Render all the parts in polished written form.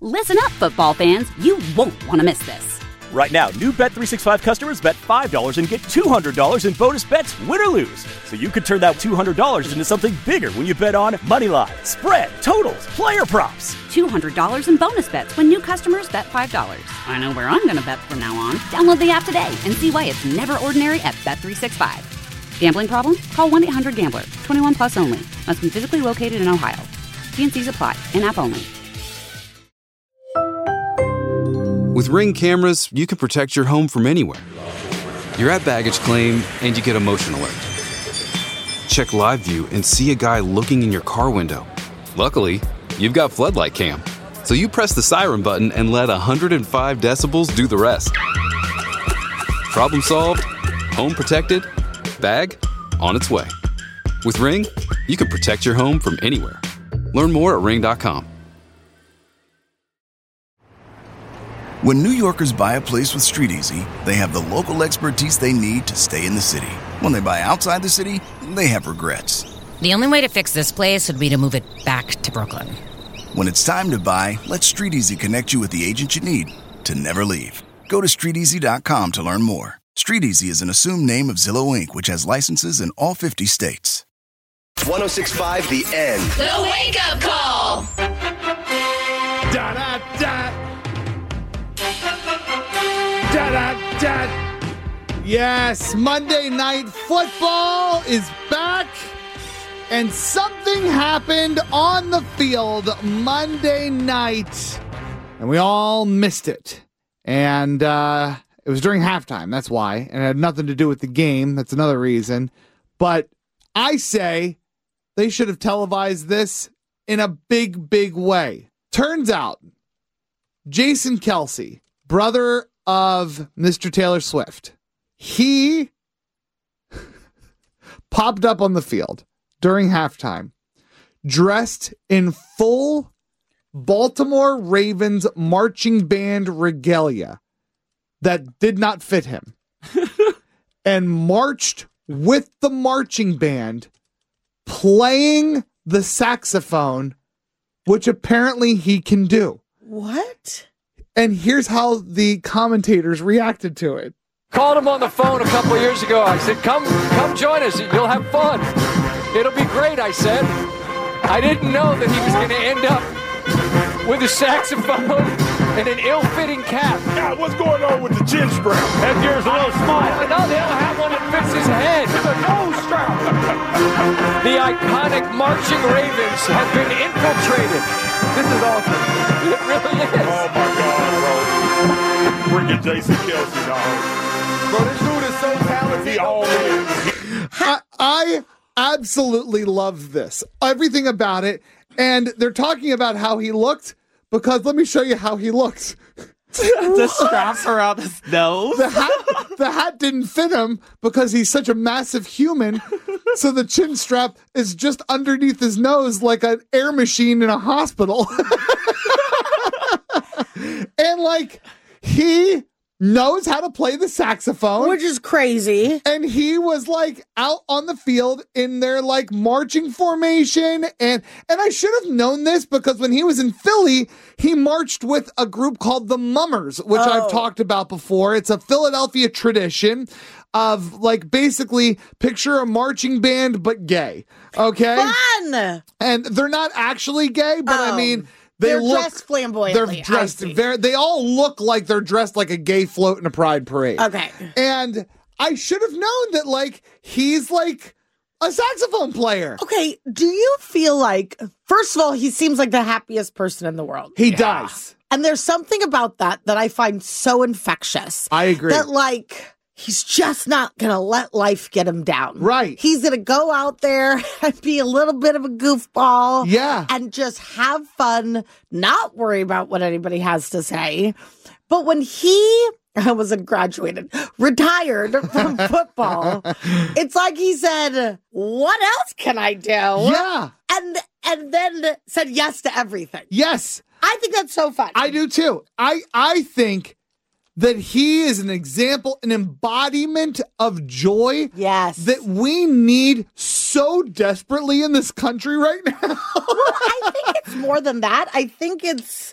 Listen up, football fans. You won't want to miss this. Right now, new Bet365 customers bet $5 and get $200 in bonus bets, win or lose. So you could turn that $200 into something bigger when you bet on money line, spread, totals, player props. $200 in bonus bets when new customers bet $5. I know where I'm going to bet from now on. Download the app today and see why it's never ordinary at Bet365. Gambling problem? Call 1-800-GAMBLER. 21 plus only. Must be physically located in Ohio. T&Cs apply. In-app only. With Ring cameras, you can protect your home from anywhere. You're at baggage claim, and you get a motion alert. Check live view and see a guy looking in your car window. Luckily, you've got Floodlight Cam, so you press the siren button and let 105 decibels do the rest. Problem solved, home protected, bag on its way. With Ring, you can protect your home from anywhere. Learn more at ring.com. When New Yorkers buy a place with StreetEasy, they have the local expertise they need to stay in the city. When they buy outside the city, they have regrets. The only way to fix this place would be to move it back to Brooklyn. When it's time to buy, let StreetEasy connect you with the agent you need to never leave. Go to StreetEasy.com to learn more. StreetEasy is an assumed name of Zillow Inc., which has licenses in all 50 states. 106.5 The End. The wake-up call. Da-da-da. Da-da-da. Yes, Monday Night Football is back, and something happened on the field Monday night, and we all missed it. And it was during halftime, that's why, and it had nothing to do with the game. That's another reason. But I say they should have televised this in a big, big way. Turns out, Jason Kelce, brother of Mr. Taylor Swift, he popped up on the field during halftime, dressed in full Baltimore Ravens marching band regalia that did not fit him, and marched with the marching band, playing the saxophone, which apparently he can do. What? And here's how the commentators reacted to it. Called him on the phone a couple years ago. I said, come join us. You'll have fun. It'll be great, I said. I didn't know that he was going to end up with a saxophone and an ill-fitting cap. God, what's going on with the chin strap? Headgear's a little small. No, they don't have one that fits his head. It's a nose strap. The iconic marching Ravens have been infiltrated. This is awesome. It really is. Oh, my God, bro. Freaking Jason Kelce, dog. Bro, this dude is so talented. He all is. I absolutely love this. Everything about it. And they're talking about how he looked, because let me show you how he looks. The straps around his nose. The hat didn't fit him because he's such a massive human. So the chin strap is just underneath his nose like an air machine in a hospital. And like, he knows how to play the saxophone, which is crazy. And he was like out on the field in their like marching formation. And I should have known this because when he was in Philly, he marched with a group called the Mummers, which I've talked about before. It's a Philadelphia tradition of like basically picture a marching band, but gay. Okay. Fun. And they're not actually gay, but I mean, they're dressed flamboyantly. They're dressed they all look like they're dressed like a gay float in a pride parade. Okay. And I should have known that like he's like a saxophone player. Okay, do you feel like, first of all, he seems like the happiest person in the world. He does. And there's something about that I find so infectious. I agree. That like he's just not going to let life get him down. Right. He's going to go out there and be a little bit of a goofball. Yeah. And just have fun, not worry about what anybody has to say. But when he retired from football, it's like he said, what else can I do? Yeah. And then said yes to everything. Yes. I think that's so fun. I do too. I think that he is an example, an embodiment of joy. Yes. That we need so desperately in this country right now. Well, I think it's more than that. I think it's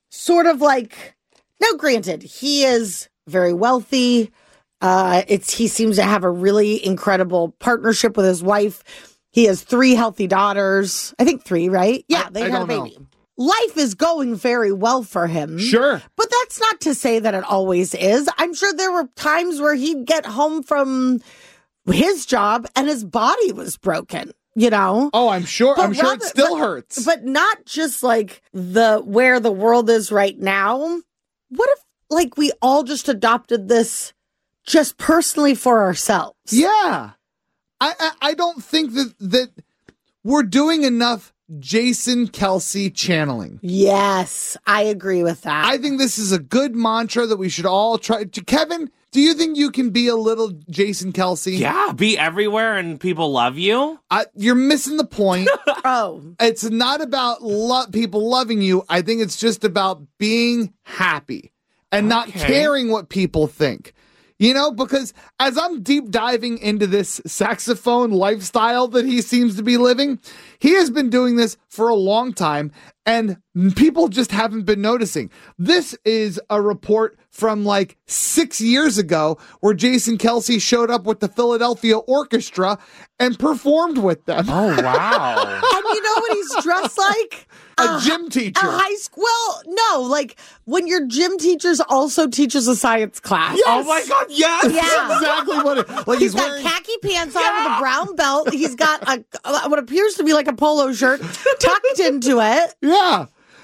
sort of like, now granted, he is very wealthy. He seems to have a really incredible partnership with his wife. He has 3 healthy daughters. I think 3, right? Yeah, they had a baby. Life is going very well for him. Sure. But that's not to say that it always is. I'm sure there were times where he'd get home from his job and his body was broken, you know? Oh, I'm sure. I'm sure it still hurts. But not just like where the world is right now. What if like we all just adopted this just personally for ourselves? Yeah. I don't think that we're doing enough Jason Kelce channeling. Yes, I agree with that. I think this is a good mantra that we should all try. Kevin, do you think you can be a little Jason Kelce? Yeah, be everywhere and people love you. You're missing the point. Oh. It's not about people loving you. I think it's just about being happy and not caring what people think. You know, because as I'm deep diving into this saxophone lifestyle that he seems to be living, he has been doing this for a long time and people just haven't been noticing. This is a report from like 6 years ago where Jason Kelce showed up with the Philadelphia Orchestra and performed with them. Oh, wow. And you know what he's dressed like? A gym teacher. A high school? Well, no, like when your gym teachers also teaches a science class. Yes. Oh my God, yes! Yeah. That's exactly what it like. He's got khaki pants on with a brown belt. He's got what appears to be like a polo shirt tucked into it. Yeah.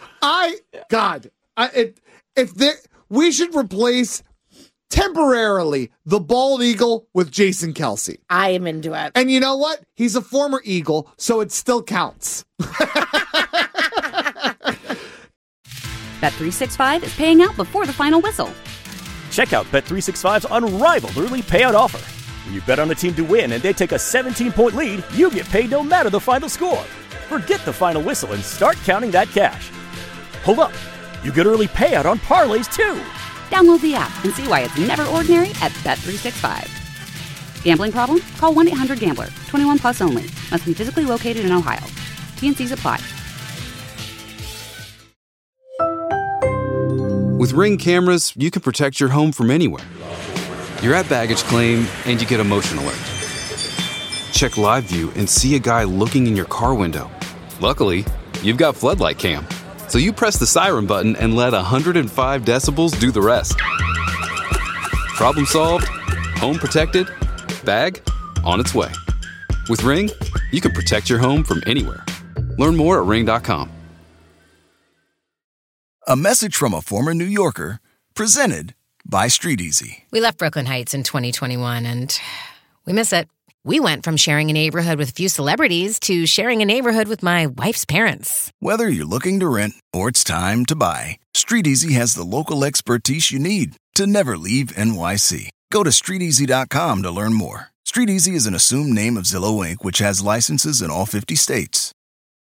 We should replace temporarily the bald eagle with Jason Kelce. I am into it. And you know what? He's a former Eagle, so it still counts. Bet365 is paying out before the final whistle. Check out Bet365's unrivaled early payout offer. When you bet on a team to win and they take a 17-point lead, you get paid no matter the final score. Forget the final whistle and start counting that cash. Hold up. You get early payout on parlays, too. Download the app and see why it's never ordinary at Bet365. Gambling problem? Call 1-800-GAMBLER. 21 plus only. Must be physically located in Ohio. T&Cs apply. With Ring cameras, you can protect your home from anywhere. You're at baggage claim and you get a motion alert. Check live view and see a guy looking in your car window. Luckily, you've got floodlight cam. So you press the siren button and let 105 decibels do the rest. Problem solved, home protected, bag on its way. With Ring, you can protect your home from anywhere. Learn more at ring.com. A message from a former New Yorker, presented by Street Easy. We left Brooklyn Heights in 2021 and we miss it. We went from sharing a neighborhood with a few celebrities to sharing a neighborhood with my wife's parents. Whether you're looking to rent or it's time to buy, Street Easy has the local expertise you need to never leave NYC. Go to StreetEasy.com to learn more. Street Easy is an assumed name of Zillow Inc., which has licenses in all 50 states.